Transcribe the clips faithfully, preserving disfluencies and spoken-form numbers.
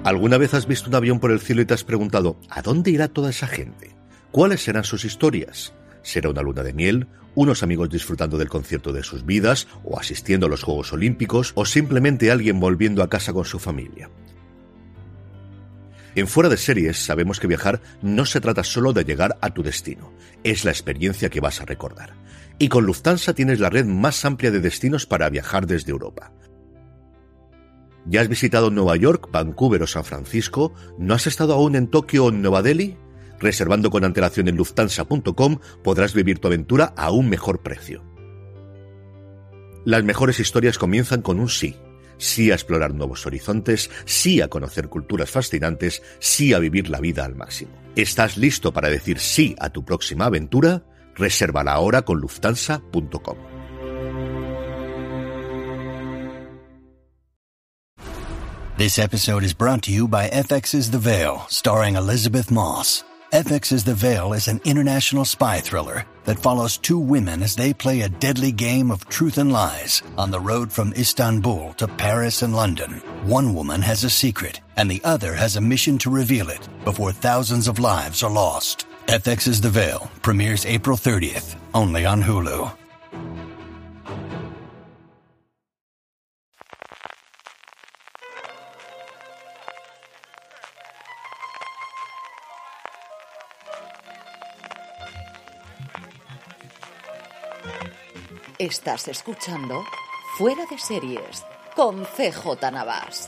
¿Alguna vez has visto un avión por el cielo y te has preguntado ¿a dónde irá toda esa gente? ¿Cuáles serán sus historias? ¿Será una luna de miel? ¿Unos amigos disfrutando del concierto de sus vidas? ¿O asistiendo a los Juegos Olímpicos? ¿O simplemente alguien volviendo a casa con su familia? En Fuera de Series sabemos que viajar no se trata solo de llegar a tu destino, es la experiencia que vas a recordar. Y con Lufthansa tienes la red más amplia de destinos para viajar desde Europa. ¿Ya has visitado Nueva York, Vancouver o San Francisco? ¿No has estado aún en Tokio o en Nueva Delhi? Reservando con antelación en lufthansa punto com podrás vivir tu aventura a un mejor precio. Las mejores historias comienzan con un sí. Sí a explorar nuevos horizontes, sí a conocer culturas fascinantes, sí a vivir la vida al máximo. ¿Estás listo para decir sí a tu próxima aventura? Resérvala ahora con lufthansa punto com. This episode is brought to you by F X's The Veil, starring Elizabeth Moss. F X's The Veil is an international spy thriller that follows two women as they play a deadly game of truth and lies on the road from Istanbul to Paris and London. One woman has a secret, and the other has a mission to reveal it before thousands of lives are lost. F X's The Veil premieres April thirtieth, only on Hulu. Estás escuchando Fuera de Series con C J Navas.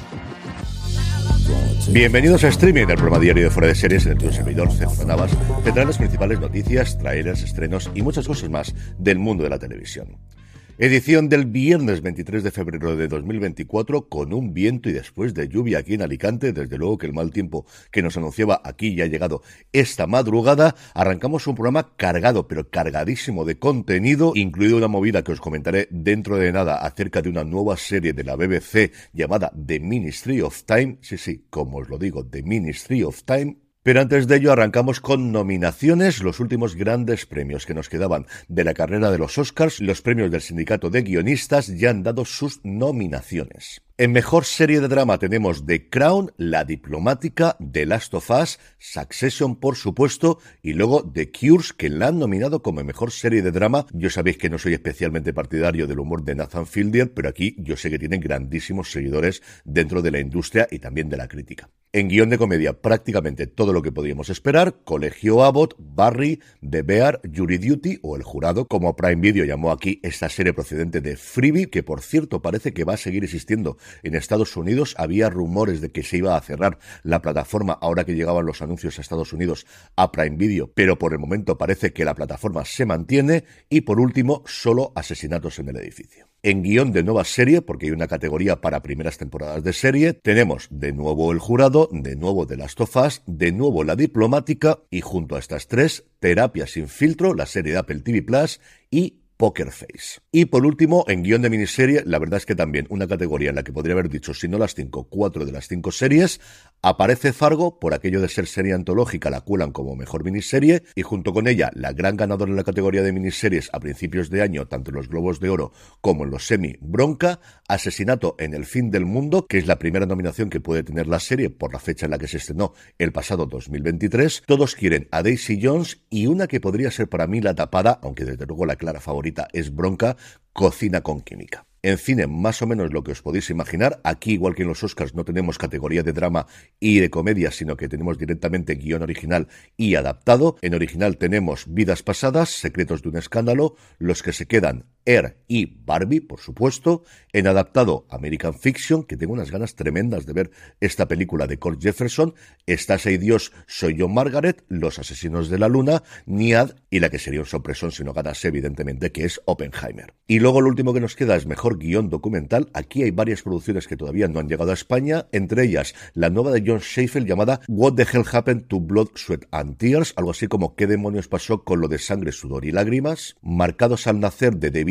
Bienvenidos a Streaming, el programa diario de Fuera de Series en el que un servidor, C J Navas, tendrá las principales noticias, trailers, estrenos y muchas cosas más del mundo de la televisión. Edición del viernes veintitrés de febrero de dos mil veinticuatro, con un viento y después de lluvia aquí en Alicante. Desde luego que el mal tiempo que nos anunciaba aquí ya ha llegado esta madrugada. Arrancamos un programa cargado, pero cargadísimo de contenido, incluido una movida que os comentaré dentro de nada acerca de una nueva serie de la B B C llamada The Ministry of Time. Sí, sí, como os lo digo, The Ministry of Time. Pero antes de ello arrancamos con nominaciones, los últimos grandes premios que nos quedaban de la carrera de los Oscars. Los premios del Sindicato de Guionistas ya han dado sus nominaciones. En mejor serie de drama tenemos The Crown, La Diplomática, The Last of Us, Succession por supuesto, y luego The Cures, que la han nominado como mejor serie de drama. Yo sabéis que no soy especialmente partidario del humor de Nathan Fielder, pero aquí yo sé que tienen grandísimos seguidores dentro de la industria y también de la crítica. En guión de comedia, prácticamente todo lo que podíamos esperar: Colegio Abbott, Barry, The Bear, Jury Duty o El Jurado, como Prime Video llamó aquí esta serie procedente de Freevee, que por cierto parece que va a seguir existiendo en Estados Unidos. Había rumores de que se iba a cerrar la plataforma ahora que llegaban los anuncios a Estados Unidos a Prime Video, pero por el momento parece que la plataforma se mantiene. Y por último, solo Asesinatos en el Edificio. En guión de nueva serie, porque hay una categoría para primeras temporadas de serie, tenemos de nuevo El Jurado, de nuevo The Last of Us, de nuevo La Diplomática y junto a estas tres, Terapia sin filtro, la serie de Apple T V Plus y Poker Face. Y por último, en guión de miniserie, la verdad es que también una categoría en la que podría haber dicho, si no las cinco, cuatro de las cinco series. Aparece Fargo, por aquello de ser serie antológica, la cuelan como mejor miniserie, y junto con ella, la gran ganadora en la categoría de miniseries a principios de año, tanto en los Globos de Oro como en los Semi, Bronca, Asesinato en el Fin del Mundo, que es la primera nominación que puede tener la serie por la fecha en la que se estrenó el pasado dos mil veintitrés. Todos quieren a Daisy Jones, y una que podría ser para mí la tapada, aunque desde luego la clara favorita es Bronca, Cocina con Química. En cine, más o menos lo que os podéis imaginar. Aquí, igual que en los Oscars, no tenemos categoría de drama y de comedia, sino que tenemos directamente guión original y adaptado. En original tenemos Vidas Pasadas, Secretos de un Escándalo, Los que se quedan, Air y Barbie, por supuesto. En adaptado, American Fiction, que tengo unas ganas tremendas de ver esta película de Cord Jefferson. Estás ahí Dios, soy yo Margaret, Los asesinos de la luna, Niad y la que sería un sorpresón si no ganase, evidentemente, que es Oppenheimer. Y luego lo último que nos queda es mejor guión documental. Aquí hay varias producciones que todavía no han llegado a España, entre ellas la nueva de John Sheffield llamada What the Hell Happened to Blood, Sweat and Tears, algo así como ¿qué demonios pasó con lo de sangre, sudor y lágrimas? Marcados al nacer de David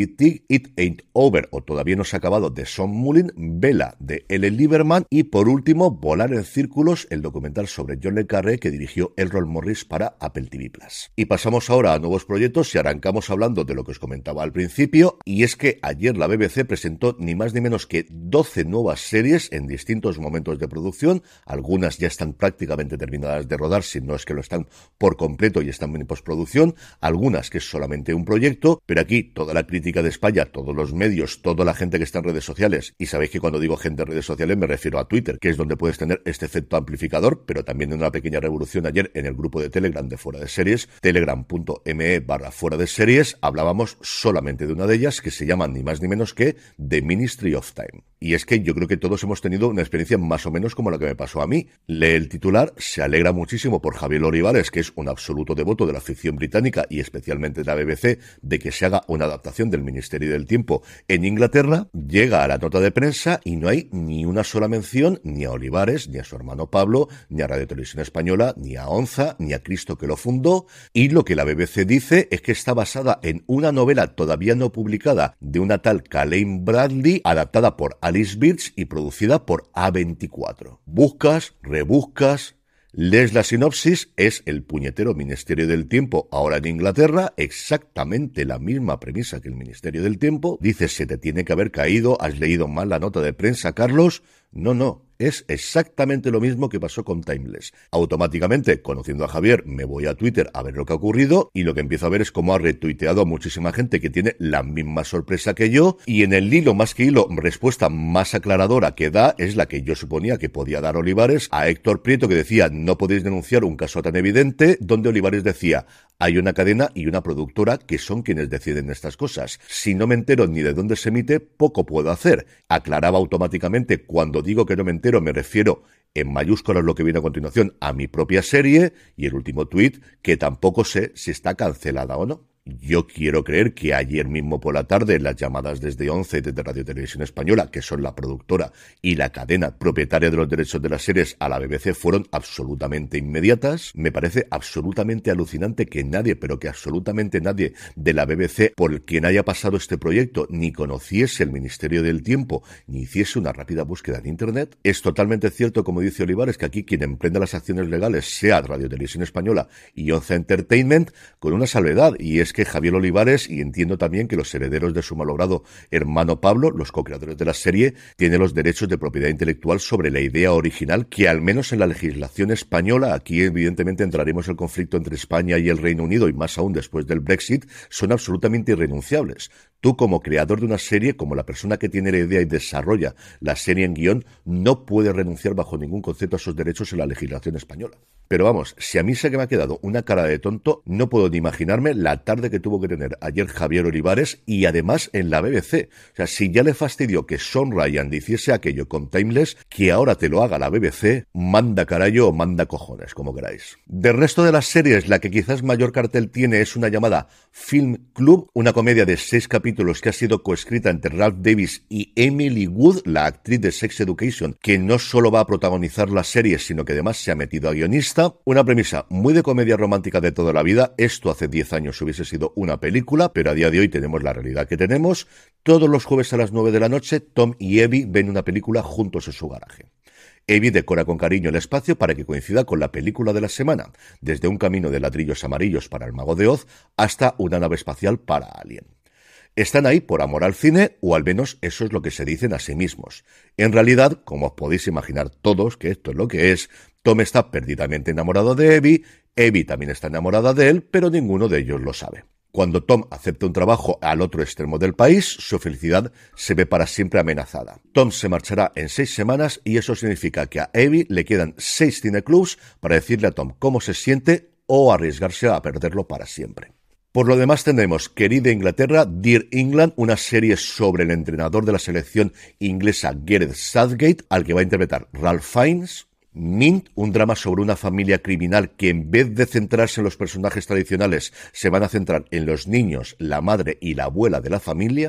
Politik, It Ain't Over o Todavía no se ha acabado de Sean Mullin, Vela de L. Lieberman y por último Volar en círculos, el documental sobre John le Carré que dirigió Errol Morris para Apple T V Plus. Y pasamos ahora a nuevos proyectos y arrancamos hablando de lo que os comentaba al principio, y es que ayer la B B C presentó ni más ni menos que doce nuevas series en distintos momentos de producción. Algunas ya están prácticamente terminadas de rodar, si no es que lo están por completo y están en postproducción, algunas que es solamente un proyecto, pero aquí toda la crítica de España, todos los medios, toda la gente que está en redes sociales, y sabéis que cuando digo gente en redes sociales me refiero a Twitter, que es donde puedes tener este efecto amplificador, pero también en una pequeña revolución ayer en el grupo de Telegram de Fuera de Series, telegram.me barra Fuera de Series, hablábamos solamente de una de ellas que se llama ni más ni menos que The Ministry of Time. Y es que yo creo que todos hemos tenido una experiencia más o menos como la que me pasó a mí. Lee el titular, se alegra muchísimo por Javier Olivares, que es un absoluto devoto de la ficción británica y especialmente de la B B C, de que se haga una adaptación del Ministerio del Tiempo en Inglaterra. Llega a la nota de prensa y no hay ni una sola mención ni a Olivares, ni a su hermano Pablo, ni a Radio Televisión Española, ni a Onza, ni a Cristo que lo fundó. Y lo que la B B C dice es que está basada en una novela todavía no publicada de una tal Colleen Bradley, adaptada por Alice Birch y producida por A veinticuatro. Buscas, rebuscas, lees la sinopsis, es el puñetero Ministerio del Tiempo ahora en Inglaterra, exactamente la misma premisa que el Ministerio del Tiempo. Dices, se te tiene que haber caído, has leído mal la nota de prensa, Carlos. No, no. Es exactamente lo mismo que pasó con Timeless. Automáticamente, conociendo a Javier, me voy a Twitter a ver lo que ha ocurrido y lo que empiezo a ver es cómo ha retuiteado a muchísima gente que tiene la misma sorpresa que yo, y en el hilo, más que hilo, respuesta más aclaradora que da es la que yo suponía que podía dar Olivares a Héctor Prieto, que decía, no podéis denunciar un caso tan evidente, donde Olivares decía, hay una cadena y una productora que son quienes deciden estas cosas. Si no me entero ni de dónde se emite, poco puedo hacer. Aclaraba automáticamente, cuando digo que no me entero, me refiero en mayúsculas lo que viene a continuación a mi propia serie, y el último tuit, que tampoco sé si está cancelada o no. Yo quiero creer que ayer mismo por la tarde las llamadas desde Once, desde Radio Televisión Española, que son la productora y la cadena propietaria de los derechos de las series, a la B B C fueron absolutamente inmediatas. Me parece absolutamente alucinante que nadie, pero que absolutamente nadie de la B B C, por quien haya pasado este proyecto, ni conociese el Ministerio del Tiempo, ni hiciese una rápida búsqueda en Internet. Es totalmente cierto, como dice Olivares, que aquí quien emprenda las acciones legales sea Radio Televisión Española y Once Entertainment, con una salvedad, y es que Javier Olivares, y entiendo también que los herederos de su malogrado hermano Pablo, los co-creadores de la serie, tienen los derechos de propiedad intelectual sobre la idea original, que al menos en la legislación española, aquí evidentemente entraremos en el conflicto entre España y el Reino Unido, y más aún después del Brexit, son absolutamente irrenunciables. Tú, como creador de una serie, como la persona que tiene la idea y desarrolla la serie en guión, no puedes renunciar bajo ningún concepto a esos derechos en la legislación española. Pero vamos, si a mí sé que me ha quedado una cara de tonto, no puedo ni imaginarme la tarde que tuvo que tener ayer Javier Olivares, y además en la B B C. O sea, si ya le fastidió que Sean Ryan hiciese aquello con Timeless, que ahora te lo haga la B B C, manda carayo o manda cojones, como queráis. Del resto de las series, la que quizás mayor cartel tiene es una llamada Film Club, una comedia de seis capítulos que ha sido coescrita entre Ralph Davis y Emily Wood, la actriz de Sex Education, que no solo va a protagonizar la serie, sino que además se ha metido a guionista. Una premisa muy de comedia romántica de toda la vida. Esto hace diez años hubiese sido una película, pero a día de hoy tenemos la realidad que tenemos. Todos los jueves a las nueve de la noche, Tom y Evie ven una película juntos en su garaje. Evie decora con cariño el espacio para que coincida con la película de la semana, desde un camino de ladrillos amarillos para el Mago de Oz hasta una nave espacial para Alien. Están ahí por amor al cine, o al menos eso es lo que se dicen a sí mismos. En realidad, como os podéis imaginar todos que esto es lo que es, Tom está perdidamente enamorado de Evie, Evie también está enamorada de él, pero ninguno de ellos lo sabe. Cuando Tom acepta un trabajo al otro extremo del país, su felicidad se ve para siempre amenazada. Tom se marchará en seis semanas y eso significa que a Evie le quedan seis cineclubs para decirle a Tom cómo se siente o arriesgarse a perderlo para siempre. Por lo demás tenemos Querida Inglaterra, Dear England, una serie sobre el entrenador de la selección inglesa Gareth Southgate, al que va a interpretar Ralph Fiennes. Mint, un drama sobre una familia criminal que en vez de centrarse en los personajes tradicionales se van a centrar en los niños, la madre y la abuela de la familia.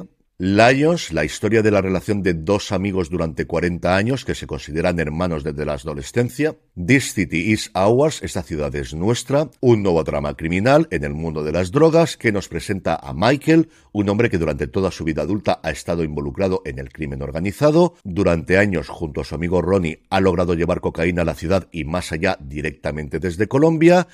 Lions, la historia de la relación de dos amigos durante cuarenta años que se consideran hermanos desde la adolescencia. This City is Ours, esta ciudad es nuestra. Un nuevo drama criminal en el mundo de las drogas que nos presenta a Michael, un hombre que durante toda su vida adulta ha estado involucrado en el crimen organizado. Durante años, junto a su amigo Ronnie, ha logrado llevar cocaína a la ciudad y más allá directamente desde Colombia,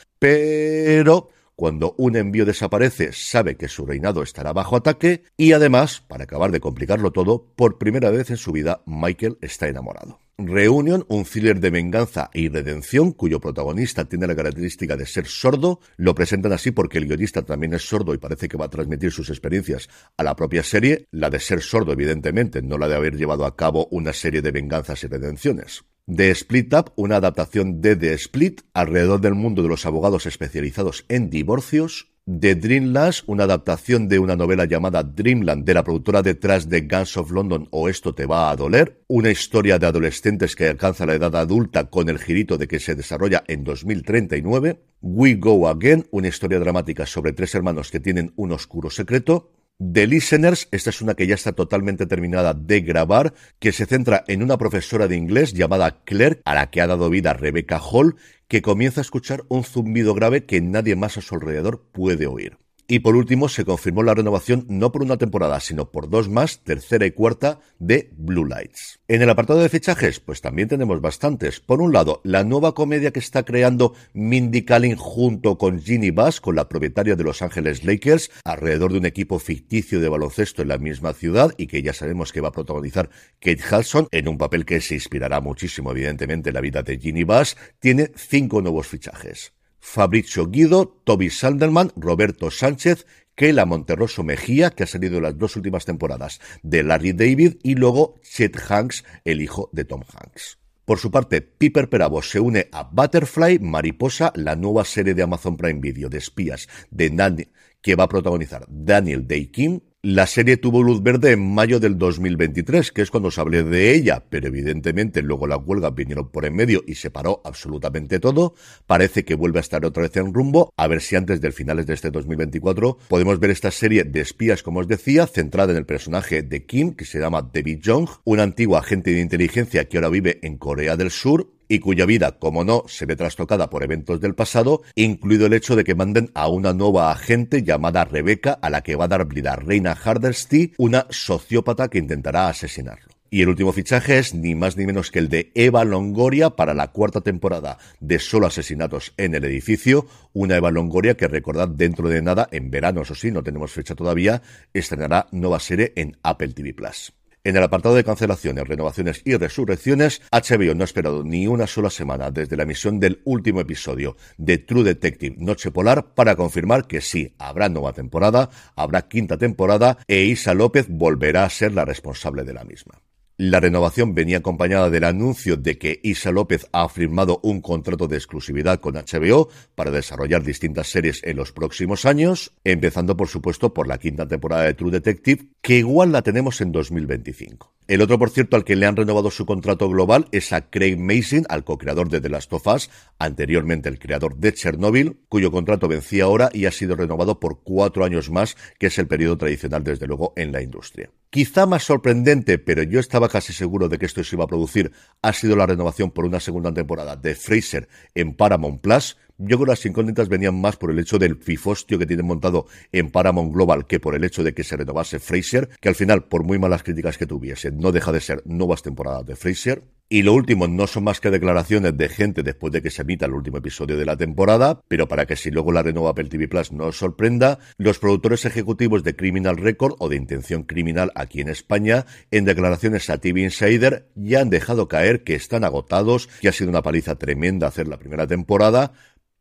pero cuando un envío desaparece, sabe que su reinado estará bajo ataque y además, para acabar de complicarlo todo, por primera vez en su vida, Michael está enamorado. Reunion, un thriller de venganza y redención cuyo protagonista tiene la característica de ser sordo. Lo presentan así porque el guionista también es sordo y parece que va a transmitir sus experiencias a la propia serie. La de ser sordo, evidentemente, no la de haber llevado a cabo una serie de venganzas y redenciones. The Split Up, una adaptación de The Split alrededor del mundo de los abogados especializados en divorcios. The Dreamland, una adaptación de una novela llamada Dreamland de la productora detrás de Gangs of London o Esto te va a doler, una historia de adolescentes que alcanza la edad adulta con el girito de que se desarrolla en dos mil treinta y nueve. We Go Again, una historia dramática sobre tres hermanos que tienen un oscuro secreto. The Listeners, esta es una que ya está totalmente terminada de grabar, que se centra en una profesora de inglés llamada Claire, a la que ha dado vida Rebecca Hall, que comienza a escuchar un zumbido grave que nadie más a su alrededor puede oír. Y por último, se confirmó la renovación no por una temporada, sino por dos más, tercera y cuarta, de Blue Lights. En el apartado de fichajes, pues también tenemos bastantes. Por un lado, la nueva comedia que está creando Mindy Kaling junto con Ginny Bass, con la propietaria de Los Ángeles Lakers, alrededor de un equipo ficticio de baloncesto en la misma ciudad y que ya sabemos que va a protagonizar Kate Hudson, en un papel que se inspirará muchísimo, evidentemente, en la vida de Ginny Bass, tiene cinco nuevos fichajes. Fabrizio Guido, Toby Sandelman, Roberto Sánchez, Kela Monterroso Mejía, que ha salido en las dos últimas temporadas de Larry David, y luego Chet Hanks, el hijo de Tom Hanks. Por su parte, Piper Perabo se une a Butterfly, Mariposa, la nueva serie de Amazon Prime Video de espías de Nanny, que va a protagonizar Daniel Day-Kim. La serie tuvo luz verde en mayo del dos mil veintitrés, que es cuando se hablé de ella, pero evidentemente luego las huelgas vinieron por en medio y se paró absolutamente todo. Parece que vuelve a estar otra vez en rumbo, a ver si antes del finales de este dos mil veinticuatro podemos ver esta serie de espías, como os decía, centrada en el personaje de Kim, que se llama David Jong, un antiguo agente de inteligencia que ahora vive en Corea del Sur, y cuya vida, como no, se ve trastocada por eventos del pasado, incluido el hecho de que manden a una nueva agente llamada Rebecca, a la que va a dar vida Reina Hardesty, una sociópata que intentará asesinarlo. Y el último fichaje es ni más ni menos que el de Eva Longoria para la cuarta temporada de Solo Asesinatos en el Edificio, una Eva Longoria que, recordad, dentro de nada, en verano, eso sí, no tenemos fecha todavía, estrenará nueva serie en Apple T V Plus. En el apartado de cancelaciones, renovaciones y resurrecciones, H B O no ha esperado ni una sola semana desde la emisión del último episodio de True Detective Noche Polar para confirmar que sí, habrá nueva temporada, habrá quinta temporada e Isa López volverá a ser la responsable de la misma. La renovación venía acompañada del anuncio de que Isa López ha firmado un contrato de exclusividad con H B O para desarrollar distintas series en los próximos años, empezando por supuesto por la quinta temporada de True Detective, que igual la tenemos en dos mil veinticinco. El otro, por cierto, al que le han renovado su contrato global es a Craig Mazin, al co-creador de The Last of Us, anteriormente el creador de Chernobyl, cuyo contrato vencía ahora y ha sido renovado por cuatro años más, que es el periodo tradicional, desde luego, en la industria. Quizá más sorprendente, pero yo estaba casi seguro de que esto se iba a producir, ha sido la renovación por una segunda temporada de Frasier en Paramount Plus. Yo creo que las incógnitas venían más por el hecho del pifostio que tienen montado en Paramount Global que por el hecho de que se renovase Frasier, que al final, por muy malas críticas que tuviese, no deja de ser nuevas temporadas de Frasier. Y lo último no son más que declaraciones de gente después de que se emita el último episodio de la temporada, pero para que si luego la renueva Apple T V Plus no os sorprenda, los productores ejecutivos de Criminal Record o de Intención Criminal aquí en España, en declaraciones a T V Insider, ya han dejado caer que están agotados, que ha sido una paliza tremenda hacer la primera temporada,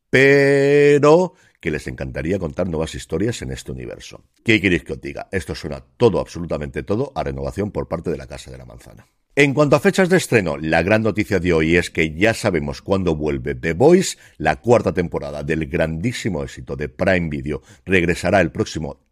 pero que les encantaría contar nuevas historias en este universo. ¿Qué queréis que os diga? Esto suena todo, absolutamente todo, a renovación por parte de la Casa de la Manzana. En cuanto a fechas de estreno, la gran noticia de hoy es que ya sabemos cuándo vuelve The Boys. La cuarta temporada del grandísimo éxito de Prime Video regresará el próximo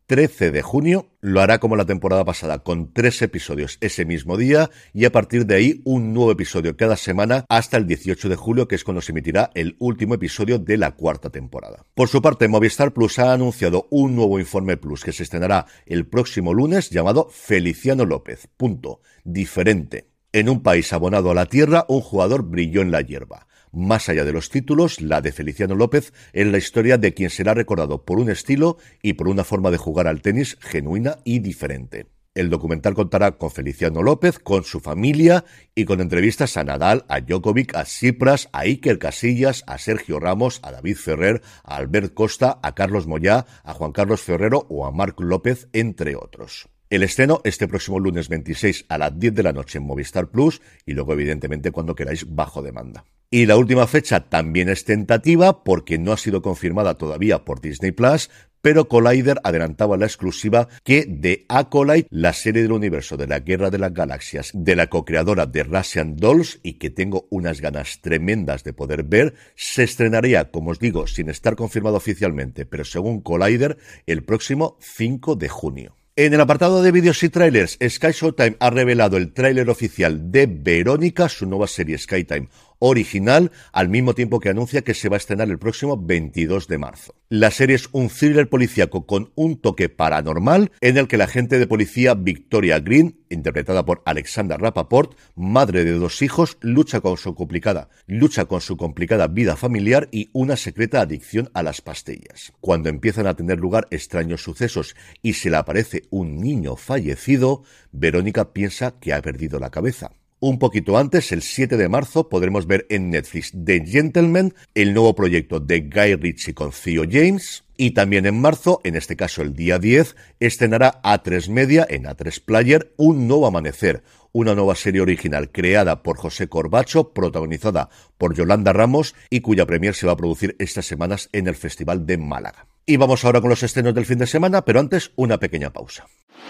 trece de junio. Lo hará como la temporada pasada, con tres episodios ese mismo día, y a partir de ahí un nuevo episodio cada semana hasta el dieciocho de julio, que es cuando se emitirá el último episodio de la cuarta temporada. Por su parte, Movistar Plus ha anunciado un nuevo informe Plus que se estrenará el próximo lunes, llamado Feliciano López. Punto. Diferente. En un país abonado a la tierra, un jugador brilló en la hierba. Más allá de los títulos, la de Feliciano López es la historia de quien será recordado por un estilo y por una forma de jugar al tenis genuina y diferente. El documental contará con Feliciano López, con su familia y con entrevistas a Nadal, a Djokovic, a Tsipras, a Iker Casillas, a Sergio Ramos, a David Ferrer, a Albert Costa, a Carlos Moyá, a Juan Carlos Ferrero o a Marc López, entre otros. El estreno este próximo lunes veintiséis a las diez de la noche en Movistar Plus y luego evidentemente cuando queráis bajo demanda. Y la última fecha también es tentativa porque no ha sido confirmada todavía por Disney Plus, pero Collider adelantaba la exclusiva que The Acolyte, la serie del universo de la Guerra de las Galaxias de la co-creadora de Russian Dolls y que tengo unas ganas tremendas de poder ver, se estrenaría, como os digo, sin estar confirmado oficialmente, pero según Collider, el próximo cinco de junio. En el apartado de vídeos y trailers, Sky Showtime ha revelado el tráiler oficial de Verónica, su nueva serie Skytime original, al mismo tiempo que anuncia que se va a estrenar el próximo veintidós de marzo. La serie es un thriller policíaco con un toque paranormal en el que la agente de policía Victoria Green, interpretada por Alexandra Rappaport, madre de dos hijos, lucha con su complicada, lucha con su complicada vida familiar y una secreta adicción a las pastillas. Cuando empiezan a tener lugar extraños sucesos y se le aparece un niño fallecido, Verónica piensa que ha perdido la cabeza. Un poquito antes, el siete de marzo, podremos ver en Netflix The Gentleman, el nuevo proyecto de Guy Ritchie con Theo James. Y también en marzo, en este caso el día diez, estrenará A tres Media en A tres Player Un Nuevo Amanecer, una nueva serie original creada por José Corbacho, protagonizada por Yolanda Ramos y cuya premier se va a producir estas semanas en el Festival de Málaga. Y vamos ahora con los estrenos del fin de semana, pero antes una pequeña pausa.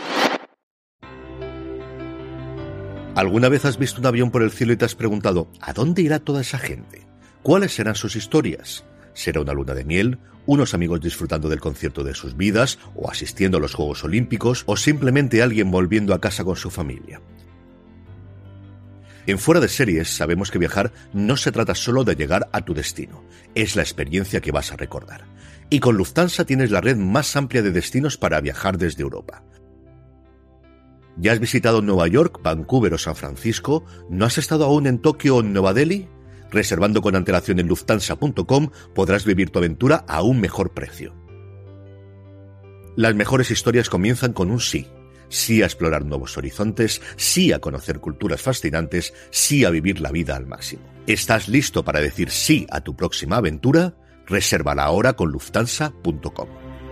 ¿Alguna vez has visto un avión por el cielo y te has preguntado ¿a dónde irá toda esa gente? ¿Cuáles serán sus historias? ¿Será una luna de miel? ¿Unos amigos disfrutando del concierto de sus vidas? ¿O asistiendo a los Juegos Olímpicos? ¿O simplemente alguien volviendo a casa con su familia? En Fuera de Series sabemos que viajar no se trata solo de llegar a tu destino, es la experiencia que vas a recordar. Y con Lufthansa tienes la red más amplia de destinos para viajar desde Europa. ¿Ya has visitado Nueva York, Vancouver o San Francisco? ¿No has estado aún en Tokio o en Nueva Delhi? Reservando con antelación en Lufthansa punto com podrás vivir tu aventura a un mejor precio. Las mejores historias comienzan con un sí. Sí a explorar nuevos horizontes, sí a conocer culturas fascinantes, sí a vivir la vida al máximo. ¿Estás listo para decir sí a tu próxima aventura? Resérvala ahora con Lufthansa punto com.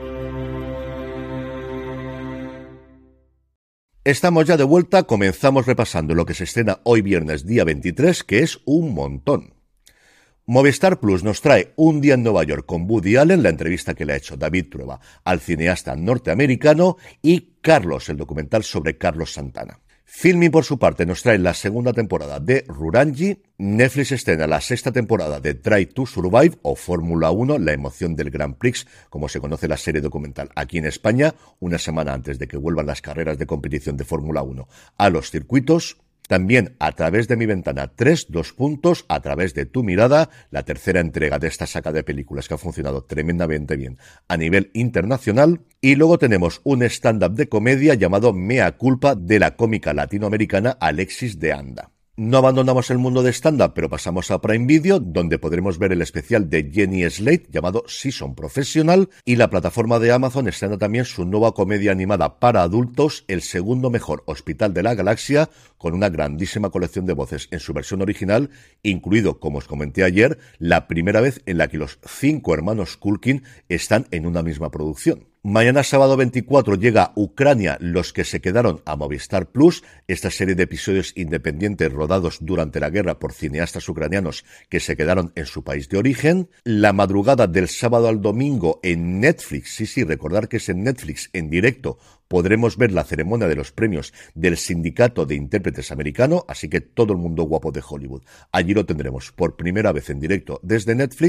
Estamos ya de vuelta, comenzamos repasando lo que se estrena hoy viernes día veintitrés, que es un montón. Movistar Plus nos trae Un día en Nueva York con Woody Allen, la entrevista que le ha hecho David Trueba al cineasta norteamericano, y Carlos, el documental sobre Carlos Santana. Filmin, por su parte, nos trae la segunda temporada de Rurangi. Netflix estrena la sexta temporada de Drive to Survive o Fórmula uno, la emoción del Grand Prix, como se conoce la serie documental aquí en España, una semana antes de que vuelvan las carreras de competición de Fórmula uno a los circuitos. También A través de mi ventana tres, dos puntos, A través de tu mirada, la tercera entrega de esta saga de películas que ha funcionado tremendamente bien a nivel internacional. Y luego tenemos un stand-up de comedia llamado Mea Culpa de la cómica latinoamericana Alexis de Anda. No abandonamos el mundo de stand-up, pero pasamos a Prime Video, donde podremos ver el especial de Jenny Slate llamado Season Professional, y la plataforma de Amazon estrena también su nueva comedia animada para adultos, El segundo mejor hospital de la galaxia, con una grandísima colección de voces en su versión original, incluido, como os comenté ayer, la primera vez en la que los cinco hermanos Culkin están en una misma producción. Mañana sábado veinticuatro llega Ucrania, los que se quedaron a Movistar Plus, esta serie de episodios independientes rodados durante la guerra por cineastas ucranianos que se quedaron en su país de origen. La madrugada del sábado al domingo en Netflix, sí, sí, recordar que es en Netflix en directo, podremos ver la ceremonia de los premios del Sindicato de Intérpretes Americano, así que todo el mundo guapo de Hollywood. Allí lo tendremos por primera vez en directo desde Netflix.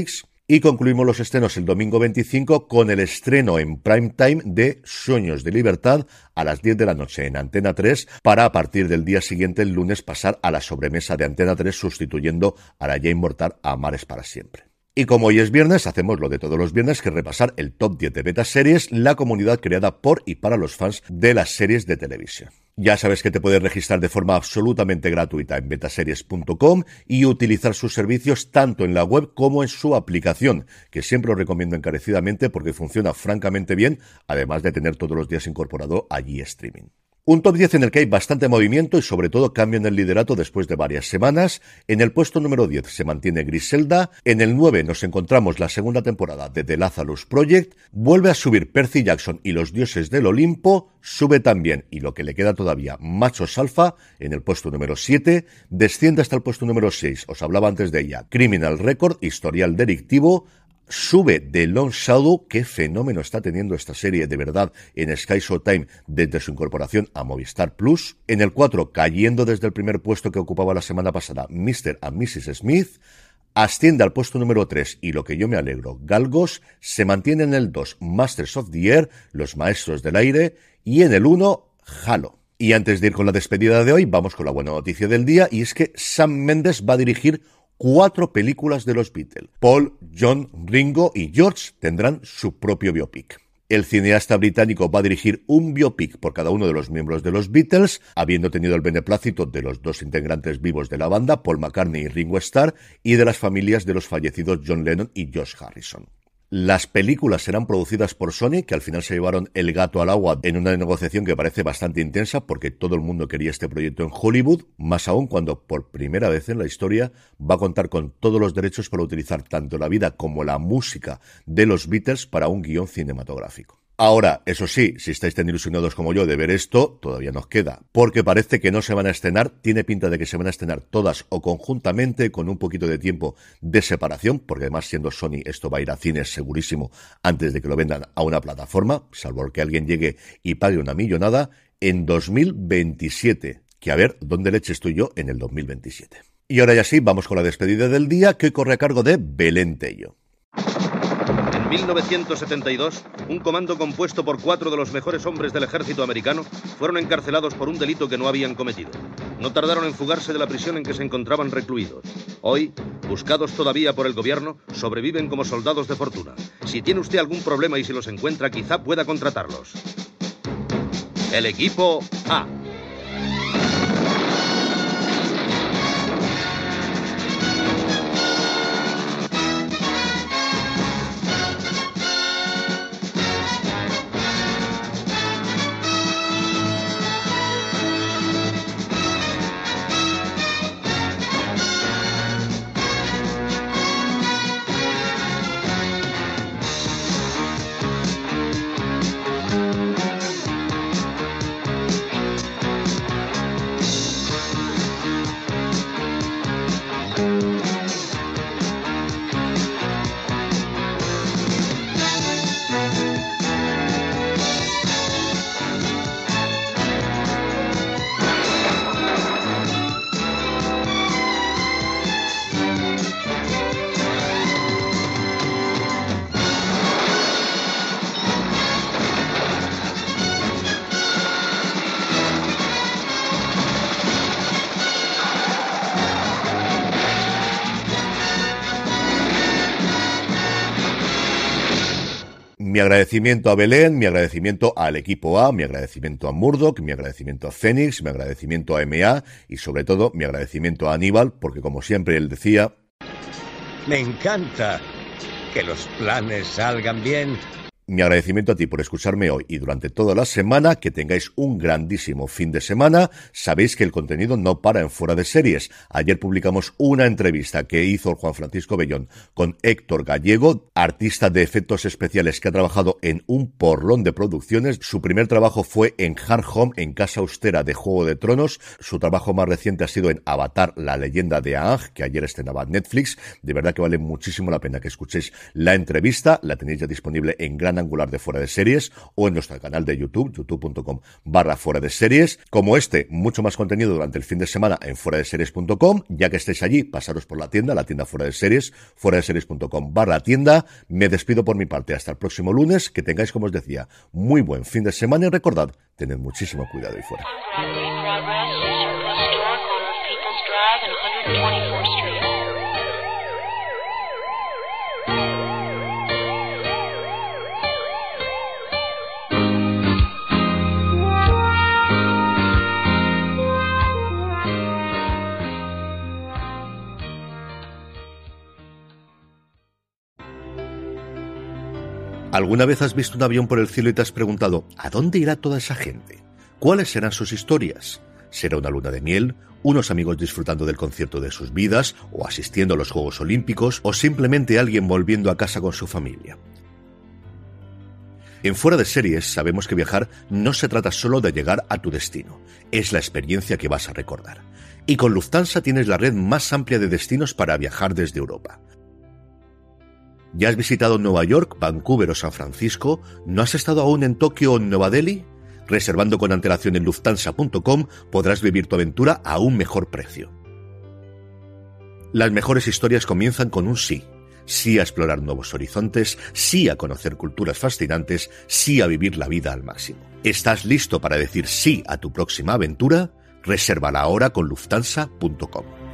Y concluimos los estrenos el domingo veinticinco con el estreno en prime time de Sueños de Libertad a las diez de la noche en Antena tres, para a partir del día siguiente, el lunes, pasar a la sobremesa de Antena tres, sustituyendo a la ya inmortal Amar es para siempre. Y como hoy es viernes, hacemos lo de todos los viernes, que es repasar el top diez de Beta Series, la comunidad creada por y para los fans de las series de televisión. Ya sabes que te puedes registrar de forma absolutamente gratuita en betaseries punto com y utilizar sus servicios tanto en la web como en su aplicación, que siempre os recomiendo encarecidamente porque funciona francamente bien, además de tener todos los días incorporado allí streaming. Un top diez en el que hay bastante movimiento y sobre todo cambio en el liderato después de varias semanas. En el puesto número diez se mantiene Griselda. En el nueve nos encontramos la segunda temporada de The Lazarus Project. Vuelve a subir Percy Jackson y los dioses del Olimpo. Sube también, y lo que le queda todavía, Machos Alfa en el puesto número siete. Desciende hasta el puesto número seis. Os hablaba antes de ella. Criminal Record, historial delictivo. Sube The Long Shadow. Qué fenómeno está teniendo esta serie de verdad en Sky Showtime desde su incorporación a Movistar Plus. En el cuatro, cayendo desde el primer puesto que ocupaba la semana pasada, mister and missus Smith. Asciende al puesto número tres, y lo que yo me alegro, Galgos. Se mantiene en el dos, Masters of the Air, los maestros del aire. Y en el uno, Halo. Y antes de ir con la despedida de hoy, vamos con la buena noticia del día, y es que Sam Mendes va a dirigir cuatro películas de los Beatles. Paul, John, Ringo y George tendrán su propio biopic. El cineasta británico va a dirigir un biopic por cada uno de los miembros de los Beatles, habiendo tenido el beneplácito de los dos integrantes vivos de la banda, Paul McCartney y Ringo Starr, y de las familias de los fallecidos John Lennon y George Harrison. Las películas serán producidas por Sony, que al final se llevaron el gato al agua en una negociación que parece bastante intensa porque todo el mundo quería este proyecto en Hollywood, más aún cuando por primera vez en la historia va a contar con todos los derechos para utilizar tanto la vida como la música de los Beatles para un guión cinematográfico. Ahora, eso sí, si estáis tan ilusionados como yo de ver esto, todavía nos queda, porque parece que no se van a estrenar, tiene pinta de que se van a estrenar todas o conjuntamente, con un poquito de tiempo de separación, porque además siendo Sony esto va a ir a cines segurísimo antes de que lo vendan a una plataforma, salvo que alguien llegue y pague una millonada, en dos mil veintisiete, que a ver dónde leche estoy yo en el dos mil veintisiete. Y ahora ya sí, vamos con la despedida del día, que corre a cargo de Belén Tello. En mil novecientos setenta y dos, un comando compuesto por cuatro de los mejores hombres del ejército americano fueron encarcelados por un delito que no habían cometido. No tardaron en fugarse de la prisión en que se encontraban recluidos. Hoy, buscados todavía por el gobierno, sobreviven como soldados de fortuna. Si tiene usted algún problema y si los encuentra, quizá pueda contratarlos. El equipo A. Mi agradecimiento a Belén, mi agradecimiento al equipo A, mi agradecimiento a Murdoch, mi agradecimiento a Phoenix, mi agradecimiento a M A y sobre todo mi agradecimiento a Aníbal, porque como siempre él decía... Me encanta que los planes salgan bien. Mi agradecimiento a ti por escucharme hoy y durante toda la semana, que tengáis un grandísimo fin de semana. Sabéis que el contenido no para en Fuera de Series. Ayer publicamos una entrevista que hizo Juan Francisco Bellón con Héctor Gallego, artista de efectos especiales que ha trabajado en un porrón de producciones. Su primer trabajo fue en Hard Home, en Casa Austera de Juego de Tronos. Su trabajo más reciente ha sido en Avatar, la leyenda de Aang, que ayer estrenaba Netflix. De verdad que vale muchísimo la pena que escuchéis la entrevista. La tenéis ya disponible en gran gran angular de Fuera de Series, o en nuestro canal de YouTube, youtube punto com barra Fuera de Series. Como este, mucho más contenido durante el fin de semana en fuera de series punto com. Ya que estéis allí, pasaros por la tienda, la tienda Fuera de Series, fuera de series punto com barra tienda. Me despido por mi parte hasta el próximo lunes. Que tengáis, como os decía, muy buen fin de semana y recordad, tened muchísimo cuidado ahí fuera. ¿Alguna vez has visto un avión por el cielo y te has preguntado ¿a dónde irá toda esa gente? ¿Cuáles serán sus historias? ¿Será una luna de miel? ¿Unos amigos disfrutando del concierto de sus vidas? ¿O asistiendo a los Juegos Olímpicos? ¿O simplemente alguien volviendo a casa con su familia? En Fuera de Series sabemos que viajar no se trata solo de llegar a tu destino, es la experiencia que vas a recordar. Y con Lufthansa tienes la red más amplia de destinos para viajar desde Europa. ¿Ya has visitado Nueva York, Vancouver o San Francisco? ¿No has estado aún en Tokio o en Nueva Delhi? Reservando con antelación en lufthansa punto com podrás vivir tu aventura a un mejor precio. Las mejores historias comienzan con un sí. Sí a explorar nuevos horizontes, sí a conocer culturas fascinantes, sí a vivir la vida al máximo. ¿Estás listo para decir sí a tu próxima aventura? Resérvala ahora con lufthansa punto com.